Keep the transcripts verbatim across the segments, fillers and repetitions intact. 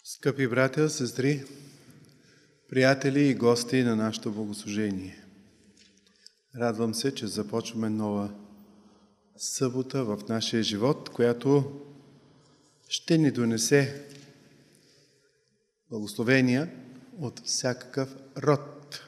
Скъпи братя, сестри, приятели и гости на нашето богослужение. Радвам се, че започваме нова събота в нашия живот, която ще ни донесе благословения от всякакъв род.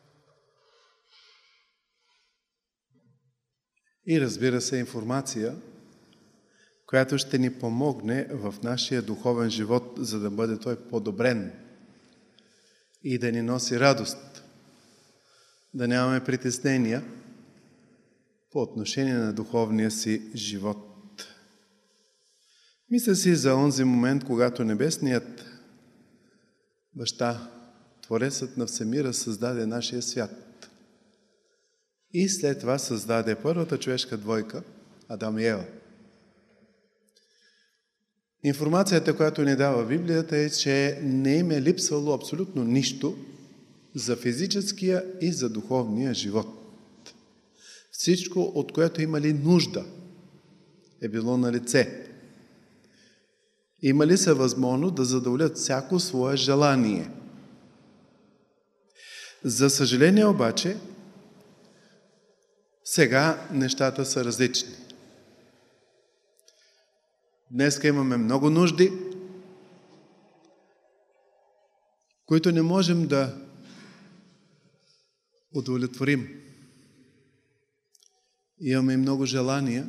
И разбира се, информация, която ще ни помогне в нашия духовен живот, за да бъде той подобрен и да ни носи радост, да нямаме притеснения по отношение на духовния си живот. Мисля си за онзи момент, когато Небесният Баща, Творецът на всемира, създаде нашия свят. И след това създаде първата човешка двойка, Адам и Ева. Информацията, която ни дава Библията, е, че не им е липсвало абсолютно нищо за физическия и за духовния живот. Всичко, от което имали нужда, е било на лице. Имали са възможност да задоволят всяко свое желание. За съжаление обаче, сега нещата са различни. Днеска имаме много нужди, които не можем да удовлетворим. Имаме и много желания,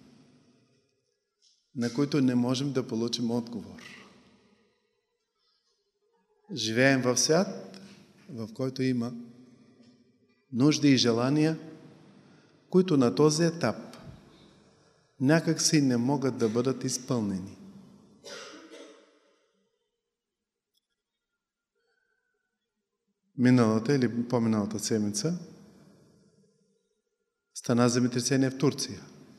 на които не можем да получим отговор. Живеем в свят, в който има нужди и желания, които на този етап някак си не могат да бъдат изпълнени. Миналата или по-миналата седмица стана земетресение в Турция.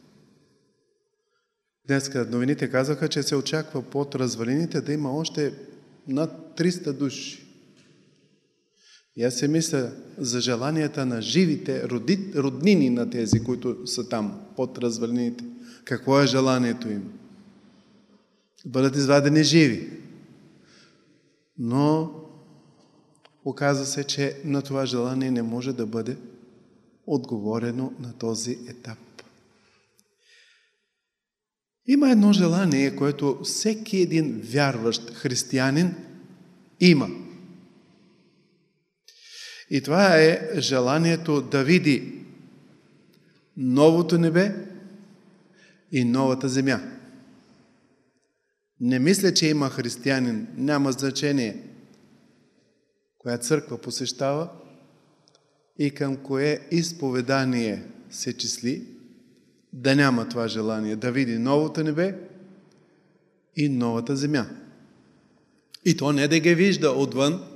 Днес новините казаха, че се очаква под развалините да има още над триста души. И аз се мисля за желанията на живите роди, роднини на тези, които са там под развалините. Какво е желанието им? Да бъдат извадени живи. Но оказва се, че на това желание не може да бъде отговорено на този етап. Има едно желание, което всеки един вярващ християнин има. И това е желанието да види новото небе и новата земя. Не мисля, че има християнин, няма значение коя църква посещава и към кое изповедание се числи, да няма това желание да види новото небе и новата земя. И то не да ги вижда отвън,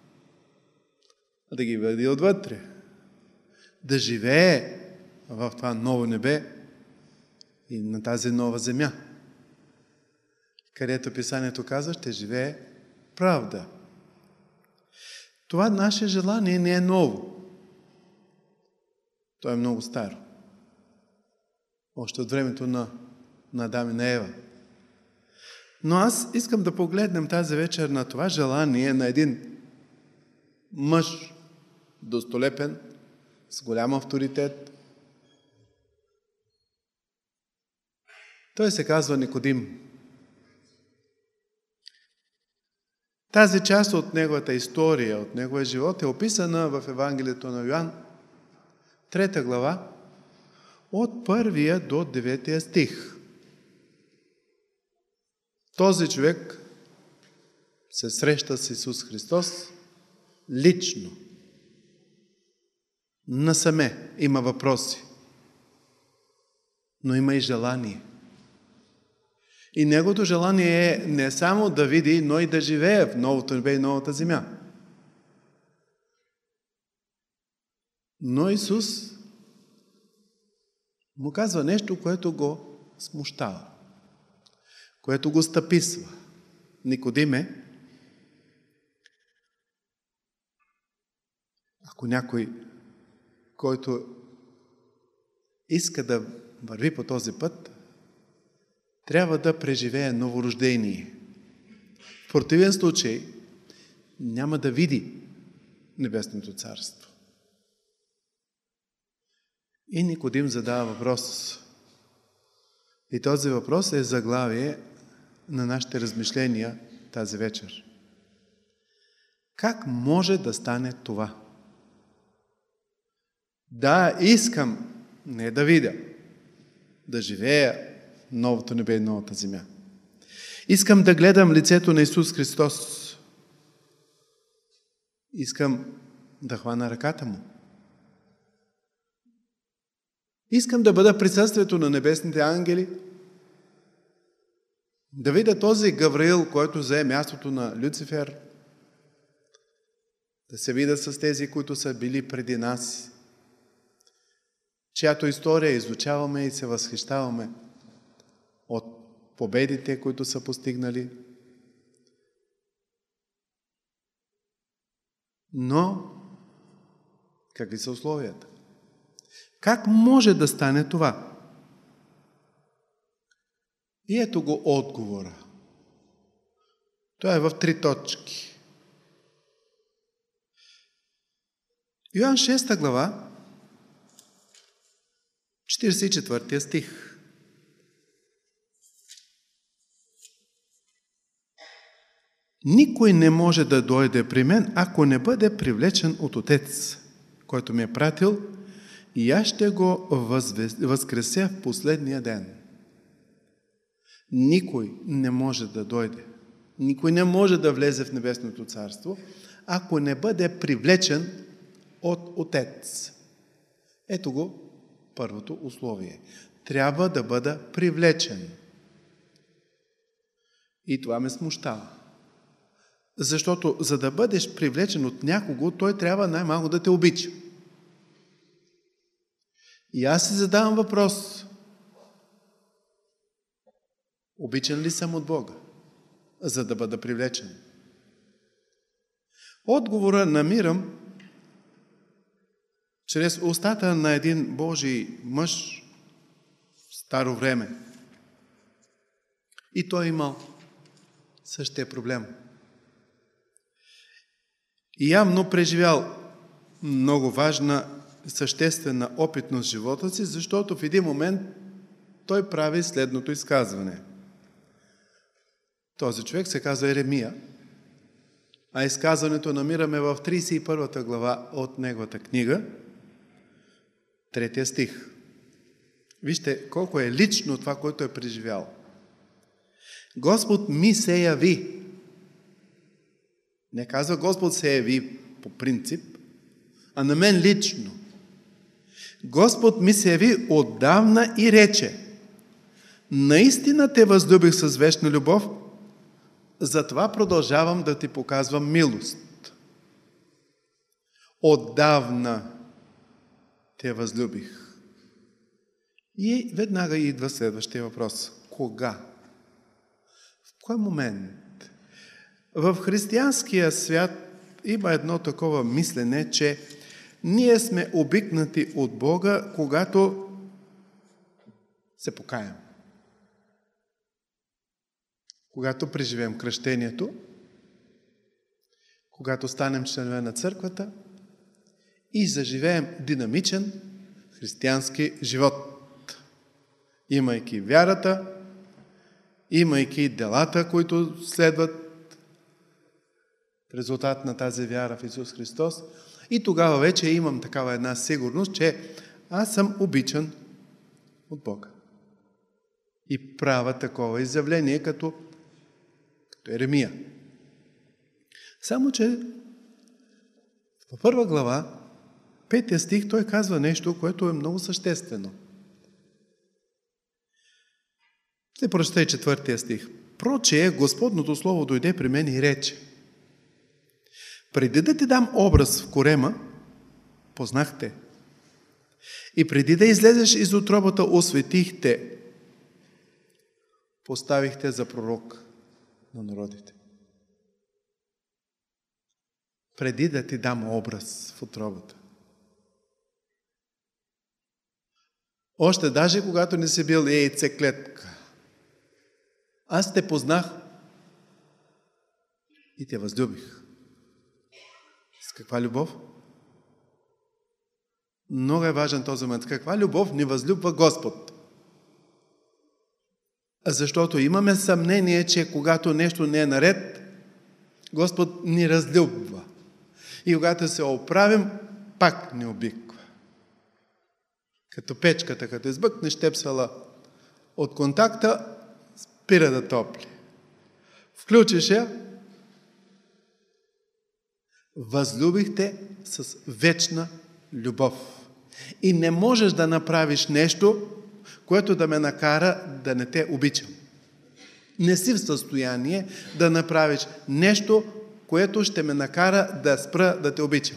а да ги види отвътре. Да живее в това ново небе и на тази нова земя, където Писанието казва, ще живее правда. Това наше желание не е ново. То е много старо. Още от времето на, на Адам и на Ева. Но аз искам да погледнем тази вечер на това желание на един мъж, достолепен, с голям авторитет. Той се казва Никодим. Тази част от неговата история, от неговия живот е описана в Евангелието на Йоан, трета глава, от първия до деветия стих. Този човек се среща с Исус Христос лично. Насаме има въпроси, но има и желание. И неговото желание е не само да види, но и да живее в новото небе и новата земя. Но Исус му казва нещо, което го смущава, което го стъписва. Никодиме, ако някой, който иска да върви по този път, трябва да преживее новорождение. противен случай няма да види Небесното царство. И Никодим задава въпрос. И този въпрос е заглавие на нашите размишления тази вечер. Как може да стане това? Да, искам не да видя, да живея новото небе и новата земя. Искам да гледам лицето на Исус Христос. Искам да хвана ръката Му. Искам да бъда в присъствието на небесните ангели, да видя този Гавриил, който зае мястото на Люцифер, да се видя с тези, които са били преди нас, чиято история изучаваме и се възхищаваме от победите, които са постигнали. Но, какви са условията? Как може да стане това? И ето го отговора. Той е в три точки. Йоан шеста глава, четиридесет и четвърти стих. Никой не може да дойде при мен, ако не бъде привлечен от Отец, който ме е пратил, и аз ще го възкреся в последния ден. Никой не може да дойде, никой не може да влезе в Небесното царство, ако не бъде привлечен от Отец. Ето го първото условие. Трябва да бъда привлечен. И това ме смущава. Защото за да бъдеш привлечен от някого, той трябва най-малко да те обича. И аз си задавам въпрос. Обичан ли съм от Бога, за да бъда привлечен? Отговора намирам чрез устата на един Божий мъж в старо време. И той имал същия проблем. И явно преживял много важна, съществена опитност в живота си, защото в един момент той прави следното изказване. Този човек се казва Еремия, а изказването намираме в тридесет и първата глава от неговата книга, третия стих. Вижте колко е лично това, което е преживял. Господ ми се яви. Не казва Господ се яви по принцип, а на мен лично. Господ ми се яви отдавна и рече: наистина те възлюбих с вечна любов, затова продължавам да ти показвам милост. Отдавна те възлюбих. И веднага идва следващия въпрос. Кога? В кой момент? В християнския свят има едно такова мислене, че ние сме обикнати от Бога, когато се покаем. Когато преживеем кръщението, когато станем членове на църквата и заживеем динамичен християнски живот, имайки вярата, имайки делата, които следват в резултат на тази вяра в Исус Христос. И тогава вече имам такава една сигурност, че аз съм обичан от Бога. И правя такова изявление, като, като Еремия. Само, че в първа глава, петия стих, той казва нещо, което е много съществено. Ще прочета и четвъртия стих. Прочее, Господното слово дойде при мен и рече: преди да ти дам образ в корема, познах те. И преди да излезеш из утробата, осветих те. Поставих те за пророк на народите. Преди да ти дам образ в утробата. Още даже когато не си бил яйцеклетка. Аз те познах и те възлюбих. С каква любов? Много е важен този момент. С каква любов ни възлюбва Господ? Защото имаме съмнение, че когато нещо не е наред, Господ ни разлюбва. И когато се оправим, пак ни обиква. Като печката, като избъкнеш тепсала от контакта, спира да топли. Включиш я, възлюбихте с вечна любов. И не можеш да направиш нещо, което да ме накара да не те обичам. Не си в състояние да направиш нещо, което ще ме накара да спра да те обичам.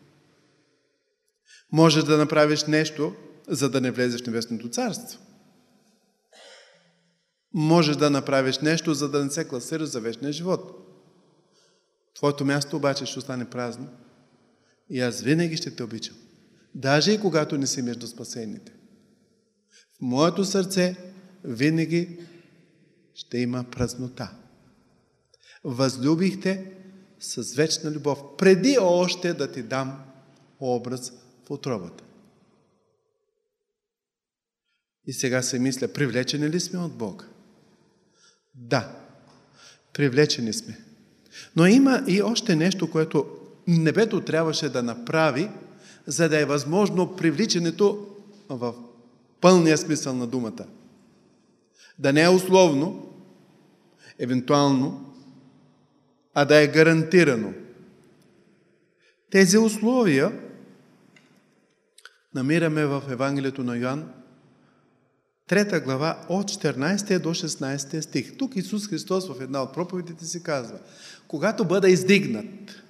Можеш да направиш нещо, за да не влезеш в Небесното царство. Можеш да направиш нещо, за да не се класираш за вечния живот. Твоето място обаче ще остане празно. И аз винаги ще те обичам. Даже и когато не си между спасените. В моето сърце винаги ще има празнота. Възлюбихте с вечна любов, преди още да ти дам образ в утробата. И сега се мисля, привлечени ли сме от Бога? Да, привлечени сме. Но има и още нещо, което небето трябваше да направи, за да е възможно привличането в пълния смисъл на думата. Да не е условно, евентуално, а да е гарантирано. Тези условия намираме в Евангелието на Йоан, трета глава, от четиринайсети до шестнайсети стих. Тук Исус Христос в една от проповедите си казва: когато бъда издигнат,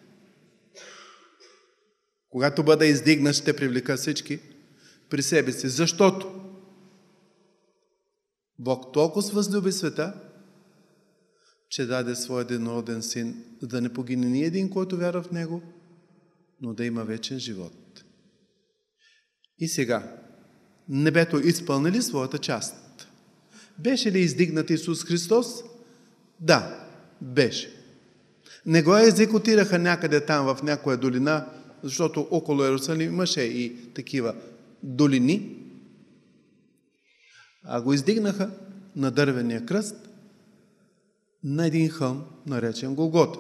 когато бъда издигнат, ще привлека всички при себе си. Защото Бог толкова възлюби света, че даде своя единороден син, за да не погине ни един, който вярва в Него, но да има вечен живот. И сега, небето изпълни ли своята част? Беше ли издигнат Исус Христос? Да, беше. Не го екзекутираха някъде там в някоя долина, защото около Иерусалим имаше и такива долини, а го издигнаха на дървения кръст на един хълм, наречен Голгота.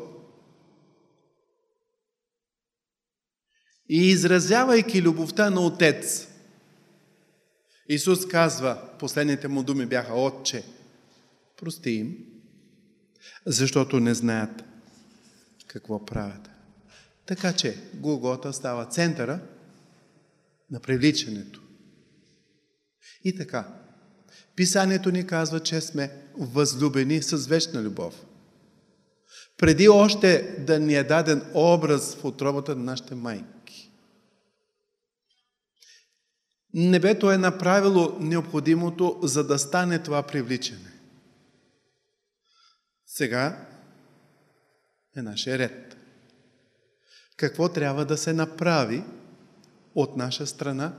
И изразявайки любовта на Отец, Исус казва, последните му думи бяха: Отче, прости им, защото не знаят какво правят. Така че Голгота става центъра на привличането. И така, Писанието ни казва, че сме възлюбени с вечна любов. Преди още да ни е даден образ в утробата на нашите майки. Небето е направило необходимото, за да стане това привличане. Сега е нашия ред. Какво трябва да се направи от наша страна,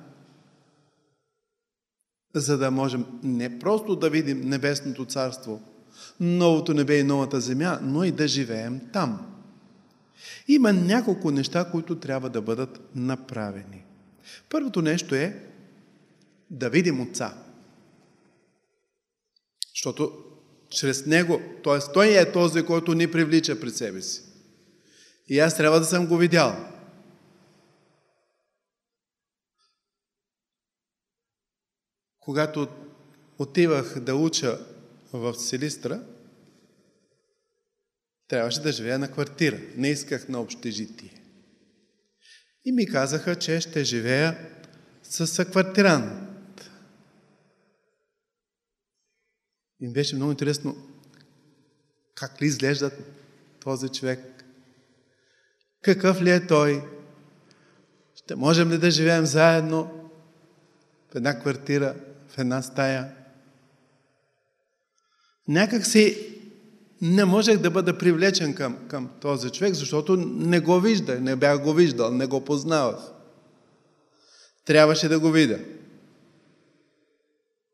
за да можем не просто да видим Небесното царство, новото небе и новата земя, но и да живеем там. Има няколко неща, които трябва да бъдат направени. Първото нещо е да видим Отца. Защото чрез Него, т.е. Той е този, който ни привлича пред себе си. И аз трябва да съм го видял. Когато отивах да уча в Силистра, трябваше да живея на квартира. Не исках на общежитие. И ми казаха, че ще живея с съквартирант. И ми беше много интересно как ли изглежда този човек. Какъв ли е той? Ще можем ли да живеем заедно в една квартира, в една стая? Някак си не можех да бъда привлечен към, към този човек, защото не го виждах, не бях го виждал, не го познавах. Трябваше да го видя.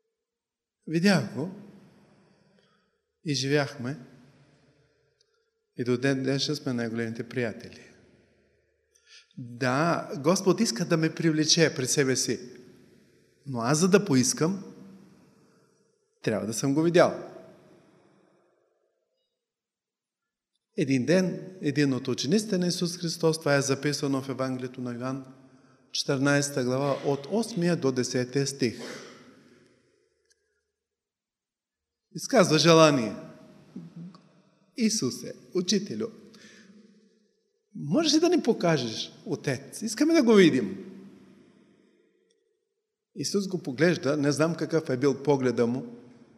Видях го и живяхме И до ден днешен сме най-големите приятели. Да, Господ иска да ме привлече при себе си. Но аз, за да поискам, трябва да съм го видял. Един ден, един от учениците на Исус Христос, това е записано в Евангелието на Йоан, четиринадесета глава, от осми до десети стих. Изказва желание. Исусе, Учителю, можеш ли да ни покажеш Отец? Искаме да го видим. Исус го поглежда, не знам какъв е бил погледа му,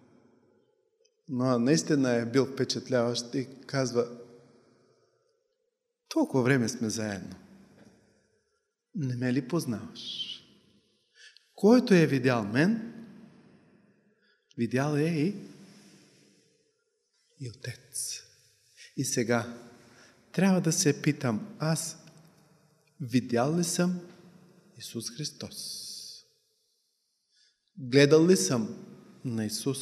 но наистина е бил впечатляващ и казва: толкова време сме заедно. Не ме ли познаваш? Който е видял мен, видял е и, и Отец. И сега трябва да се питам, аз видял ли съм Исус Христос? Гледал ли съм на Исус?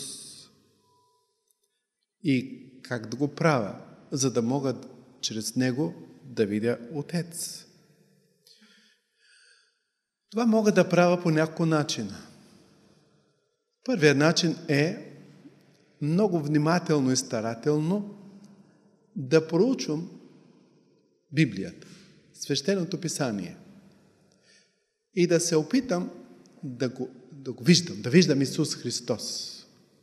И как да го правя, за да мога чрез Него да видя Отец? Това мога да правя по няколко начина. Първият начин е много внимателно и старателно да проучвам Библията, Свещеното писание, и да се опитам да го, да го виждам, да виждам Исус Христос.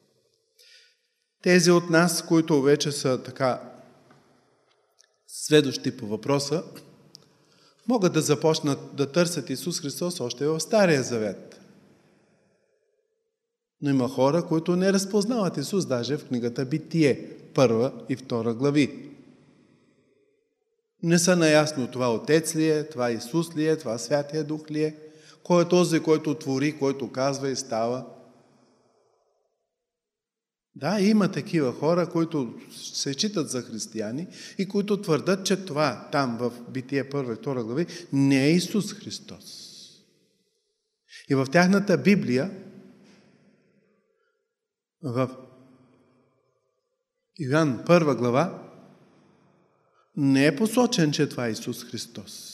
Тези от нас, които вече са така сведущи по въпроса, могат да започнат да търсят Исус Христос още в Стария Завет. Но има хора, които не разпознават Исус даже в книгата Битие, първа и втора глави. Не са наясно това Отец ли е, това Исус ли е, това Святия Дух ли е, кой е този, който твори, който казва и става. Да, има такива хора, които се читат за християни и които твърдат, че това там в Битие първа и втора глави не е Исус Христос. И в тяхната Библия, в Йоан първа глава, не е посочен, че това е Исус Христос.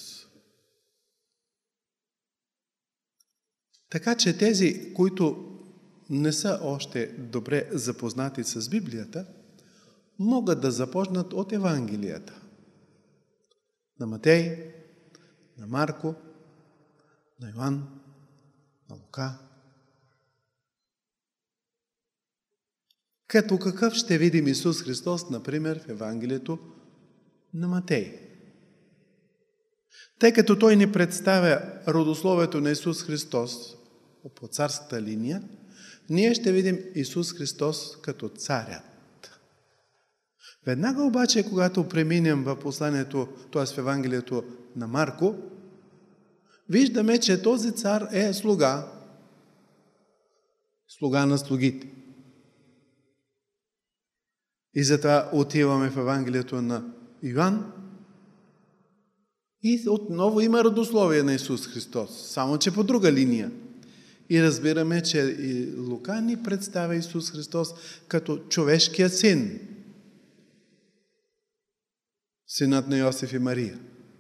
Така че тези, които не са още добре запознати с Библията, могат да започнат от Евангелията. На Матей, на Марко, на Йоан, на Лука. Като какъв ще видим Исус Христос, например, в Евангелието на Матей. Тъй като той ни представя родословието на Исус Христос по царската линия, ние ще видим Исус Христос като царят. Веднага обаче, когато преминем в посланието, т.е. в Евангелието на Марко, виждаме, че този цар е слуга, слуга на слугите. И затова отиваме в Евангелието на Йоан и отново има родословие на Исус Христос, само че по друга линия. И разбираме, че и Лука ни представя Исус Христос като човешкия син. Синът на Йосиф и Мария.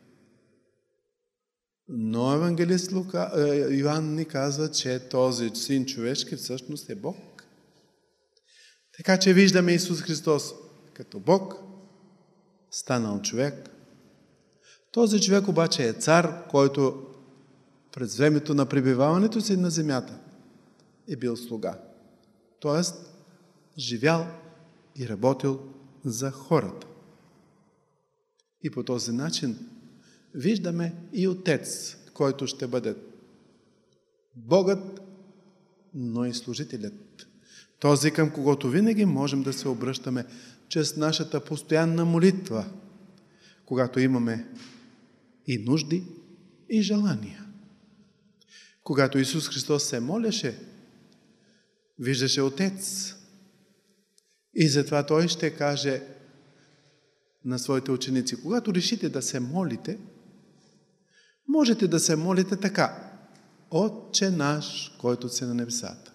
Но евангелист Лука, Йоан ни казва, че този син човешки всъщност е Бог. Така че виждаме Исус Христос като Бог, станал човек. Този човек обаче е цар, който през времето на пребиваването си на земята е бил слуга. Тоест, живял и работил за хората. И по този начин виждаме и Отец, който ще бъде Богът, но и служителят. Този, към когото винаги можем да се обръщаме чрез нашата постоянна молитва, когато имаме и нужди, и желания. Когато Исус Христос се молеше, виждаше Отец. И затова Той ще каже на своите ученици, когато решите да се молите, можете да се молите така: Отче наш, който си на небесата.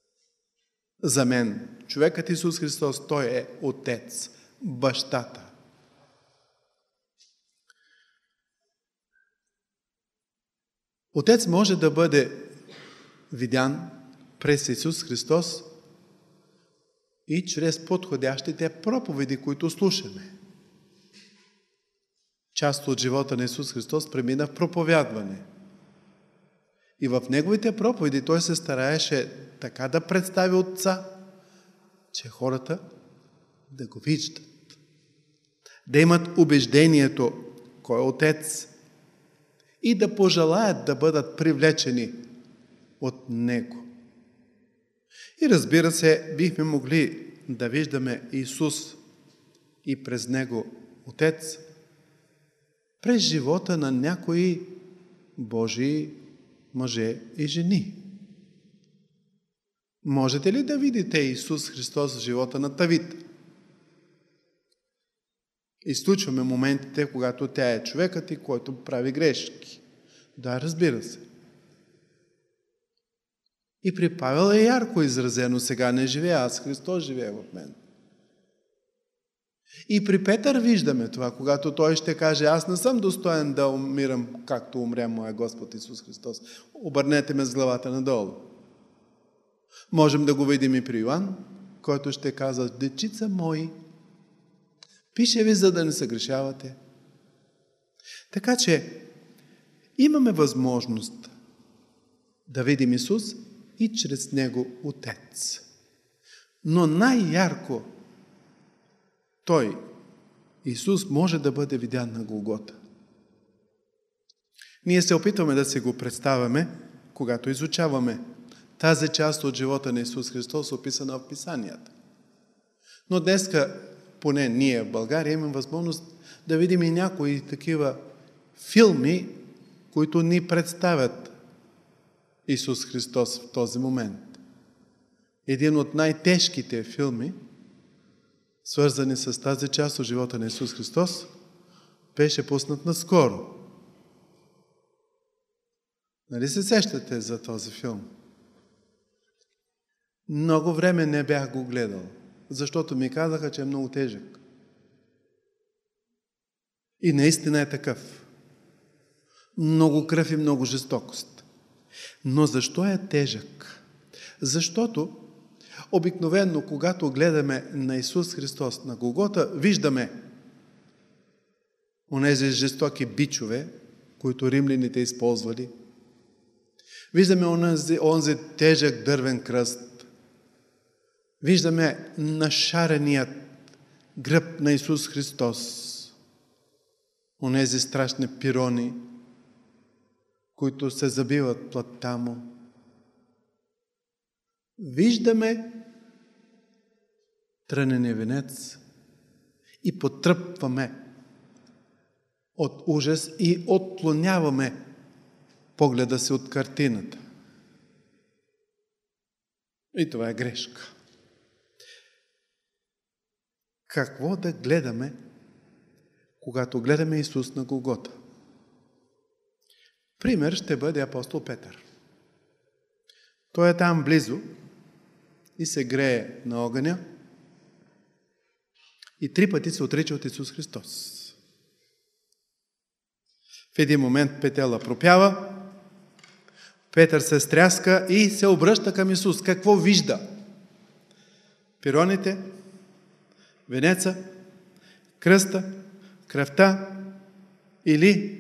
За мен, човекът Исус Христос, Той е Отец, бащата, Отец може да бъде видян през Исус Христос и чрез подходящите проповеди, които слушаме. Част от живота на Исус Христос премина в проповядване. И в Неговите проповеди Той се стараеше така да представи Отца, че хората да го виждат. Да имат убеждението кой е Отец и да пожелаят да бъдат привлечени от Него. И разбира се, бихме могли да виждаме Исус и през Него Отец, през живота на някои Божии мъже и жени. Можете ли да видите Исус Христос в живота на Давид? Изключваме моментите, когато тя е човекът и който прави грешки. Да, разбира се. И при Павел е ярко изразено: сега не живея аз, Христос живее в мен. И при Петър виждаме това, когато той ще каже: аз не съм достоен да умирам, както умря моя Господ Исус Христос. Обърнете ме с главата надолу. Можем да го видим и при Йоан, който ще казва: дечица мои, пише ви, за да не съгрешавате. Така че имаме възможност да видим Исус и чрез Него Отец. Но най-ярко Той, Исус, може да бъде видян на Голгота. Ние се опитваме да си го представяме, когато изучаваме тази част от живота на Исус Христос, описана в Писанията. Но днеска, поне ние в България, имаме възможност да видим и някои такива филми, които ни представят Исус Христос в този момент. Един от най-тежките филми, свързани с тази част от живота на Исус Христос, беше пуснат наскоро. Нали се сещате за този филм? Много време не бях го гледал, защото ми казаха, че е много тежък. И наистина е такъв. Много кръв и много жестокост. Но защо е тежък? Защото обикновено, когато гледаме на Исус Христос на Голгота, виждаме онези жестоки бичове, които римляните използвали. Виждаме онзи, онзи тежък дървен кръст. Виждаме нашареният гръб на Исус Христос. Онези страшни пирони, които се забиват плътта му. Виждаме трънения венец и потръпваме от ужас и отклоняваме погледа си от картината. И това е грешка. Какво да гледаме, когато гледаме Исус на Голгота? Пример ще бъде апостол Петър. Той е там близо и се грее на огъня и три пъти се отрича от Исус Христос. В един момент петела пропява, Петър се стряска и се обръща към Исус. Какво вижда? Пироните, венеца, кръста, кръвта или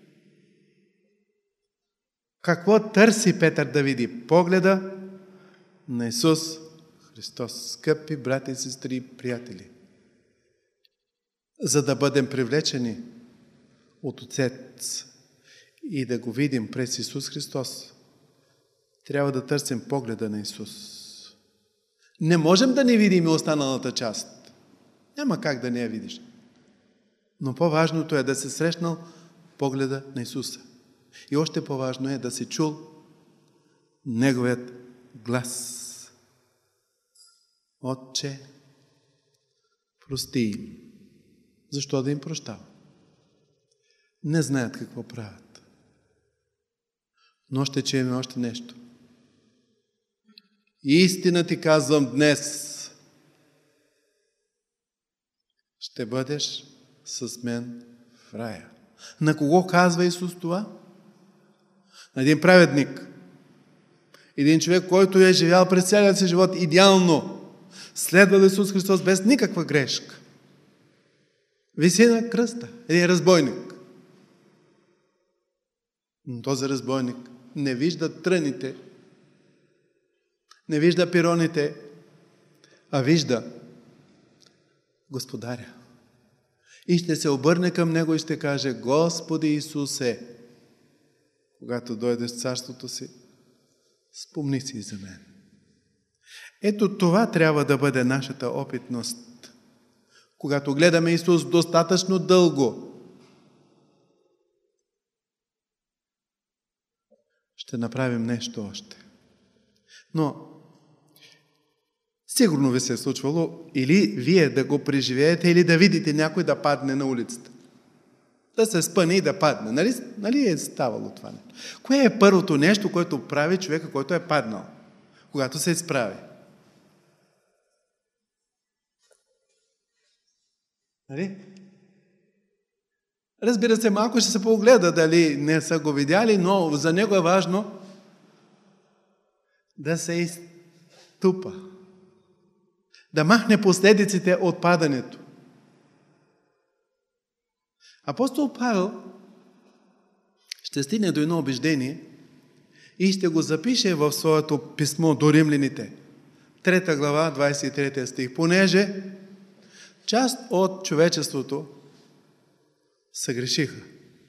какво търси Петър да види? Погледа на Исус Христос. Скъпи брати и сестри, приятели, за да бъдем привлечени от Отец и да го видим през Исус Христос, трябва да търсим погледа на Исус. Не можем да не видим и останалата част. Няма как да не я видиш. Но по-важното е да се срещнал погледа на Исуса. И още по-важно е да си чул Неговият глас. Отче, прости им. Защо да им прощава? Не знаят какво правят. Но ще чуем още нещо. Истина ти казвам днес, ще бъдеш с мен в рая. На кого казва Исус това? Един праведник, един човек, който е живял през целия си живот идеално, следвал Исус Христос без никаква грешка. Виси на кръста, един разбойник. Но този разбойник не вижда тръните, не вижда пироните, а вижда Господаря. И ще се обърне към Него и ще каже: Господи Исусе, когато дойдеш в царството си, спомни си за мен. Ето това трябва да бъде нашата опитност. Когато гледаме Исус достатъчно дълго, ще направим нещо още. Но сигурно ви се е случвало или вие да го преживеете, или да видите някой да падне на улицата. Да се спъне и да падне. Нали, нали е ставало това? Кое е първото нещо, което прави човека, който е паднал, когато се изправи? Нали? Разбира се, малко ще се погледа дали не са го видяли, но за него е важно да се изтупа. Да махне последиците от падането. Апостол Павел ще стигне до едно убеждение и ще го запише в своето писмо до римляните. Трета глава, двадесет и трети стих. Понеже част от човечеството съгрешиха.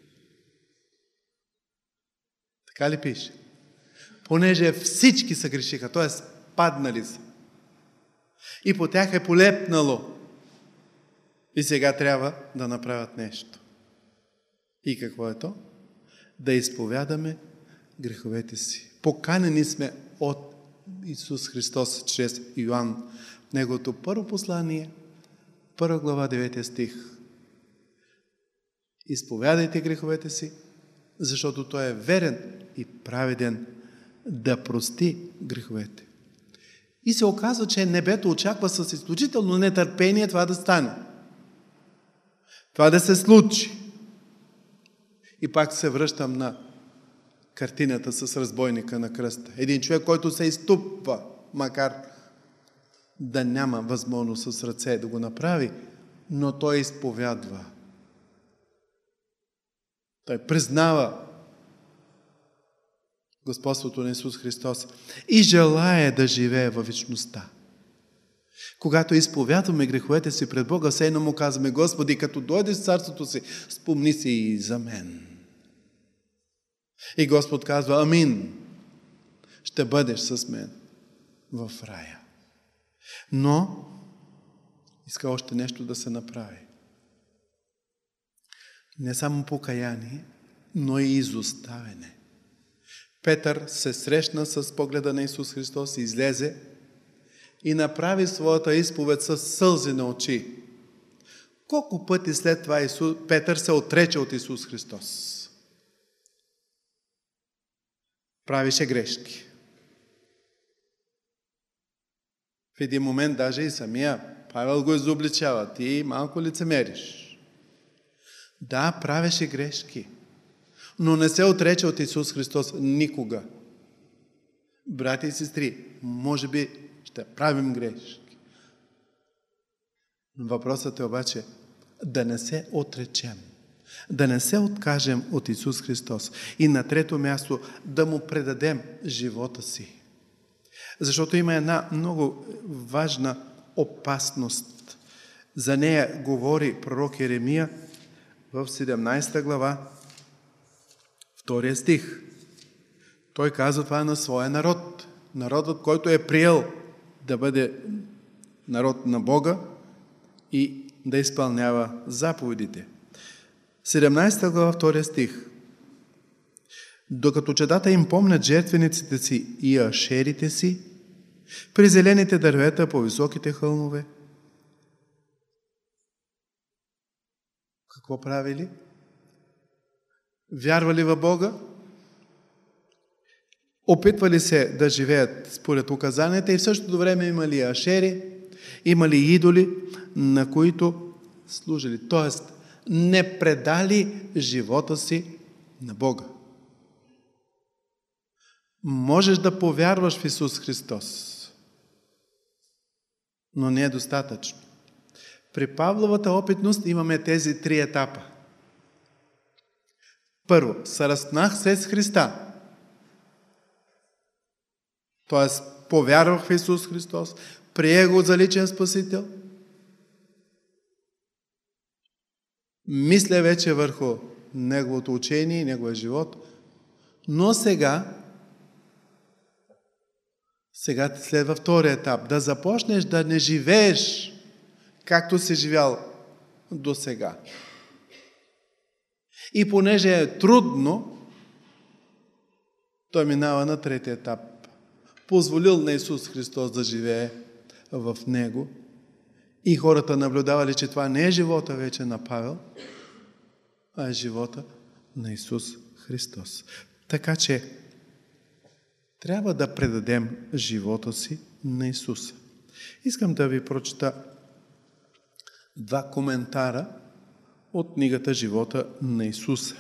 Така ли пише? Понеже всички съгрешиха, т.е. паднали са. И по тях е полепнало. И сега трябва да направят нещо. И какво е то? Да изповядаме греховете си. Поканени сме от Исус Христос чрез Йоан. Неговото първо послание, първа глава, девети стих. Изповядайте греховете си, защото Той е верен и праведен да прости греховете. И се оказва, че небето очаква с изключително нетърпение това да стане. Това да се случи. И пак се връщам на картината с разбойника на кръста. Един човек, който се изтупва, макар да няма възможност с ръце да го направи, но той изповядва. Той признава господството на Исус Христос и желае да живее във вечността. Когато изповядваме греховете си пред Бога, все едно му казваме: Господи, като дойдеш в царството си, спомни си и за мен. И Господ казва: Амин, ще бъдеш с мен в рая. Но иска още нещо да се направи. Не само покаяние, но и изоставяне. Петър се срещна с погледа на Исус Христос, излезе и направи своята изповед с сълзи на очи. Колко пъти след това Исус, Петър се отрече от Исус Христос? Правише грешки. В един момент даже и самия Павел го изобличава: ти малко лицемериш. Да, правеше грешки, но не се отрече от Исус Христос никога. Брати и сестри, може би ще правим грешки. Въпросът е обаче да не се отречем, да не се откажем от Исус Христос и на трето място да му предадем живота си. Защото има една много важна опасност. За нея говори пророк Еремия в седемнадесета глава, втория стих. Той казва това на своя народ. Народът, който е приел да бъде народ на Бога и да изпълнява заповедите. седемнадесета глава, втория стих. Докато чедата им помнят жертвениците си и ашерите си, при зелените дървета по високите хълмове. Какво правили? Вярвали в Бога? Опитвали се да живеят според указанията и в същото време имали ашери, имали идоли, на които служили. Тоест, не предали живота си на Бога. Можеш да повярваш в Исус Христос, но не е достатъчно. При Павловата опитност имаме тези три етапа. Първо, съразпнах се с Христа. Т.е. повярвах в Исус Христос, приех го за личен спасител, мисля вече върху Неговото учение и Неговия живот, но сега сега следва втория етап. Да започнеш да не живееш както си живял до сега. И понеже е трудно, той минава на третия етап. Позволил на Исус Христос да живее в него. И хората наблюдавали, че това не е живота вече на Павел, а е живота на Исус Христос. Така че трябва да предадем живота си на Исуса. Искам да ви прочета два коментара от книгата Живота на Исуса.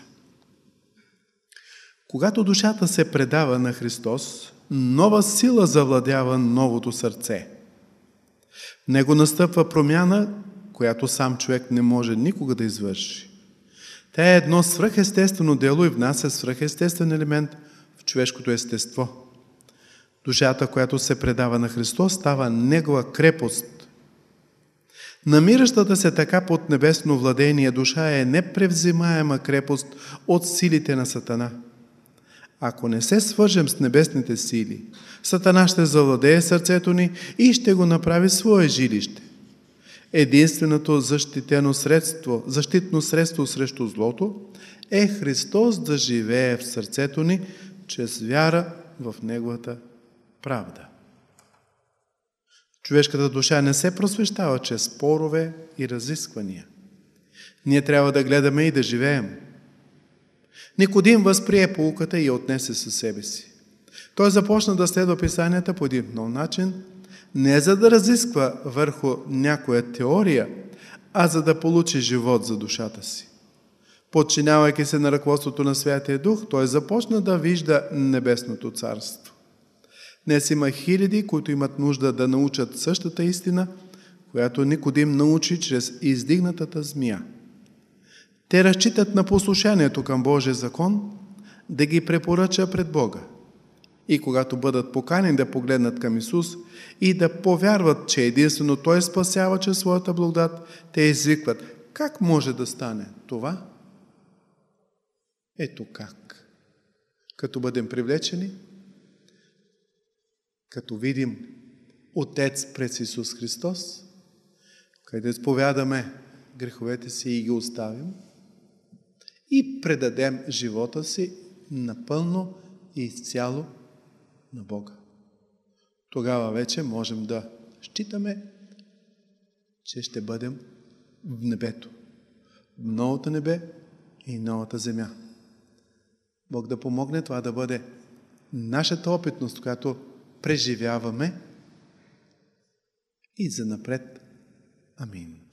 Когато душата се предава на Христос, нова сила завладява новото сърце. В него настъпва промяна, която сам човек не може никога да извърши. Тя е едно свръхестествено дело и внася свръхестествен елемент в човешкото естество. Душата, която се предава на Христос, става Негова крепост. Намиращата се така под небесно владение душа е непревзимаема крепост от силите на Сатана. Ако не се свържем с небесните сили, Сатана ще завладее сърцето ни и ще го направи свое жилище. Единственото защитено средство, защитно средство срещу злото е Христос да живее в сърцето ни чрез вяра в Неговата правда. Човешката душа не се просвещава чрез спорове и разисквания. Ние трябва да гледаме и да живеем. Никодим възприе поуката и я отнесе със себе си. Той започна да следва писанията по един нов начин, не за да разисква върху някоя теория, а за да получи живот за душата си. Подчинявайки се на ръководството на Святия Дух, той започна да вижда небесното царство. Днес има хиляди, които имат нужда да научат същата истина, която Никодим научи чрез издигнатата змия. Те разчитат на послушанието към Божия закон да ги препоръча пред Бога. И когато бъдат поканени да погледнат към Исус и да повярват, че единствено Той спасява чрез своята благодат, те извикват: как може да стане това? Ето как. Като бъдем привлечени, като видим Отец през Исус Христос, където изповядаме греховете си и ги оставим, и предадем живота си напълно и изцяло на Бога. Тогава вече можем да считаме, че ще бъдем в небето. В новото небе и новата земя. Бог да помогне това да бъде нашата опитност, която преживяваме и занапред. Амин.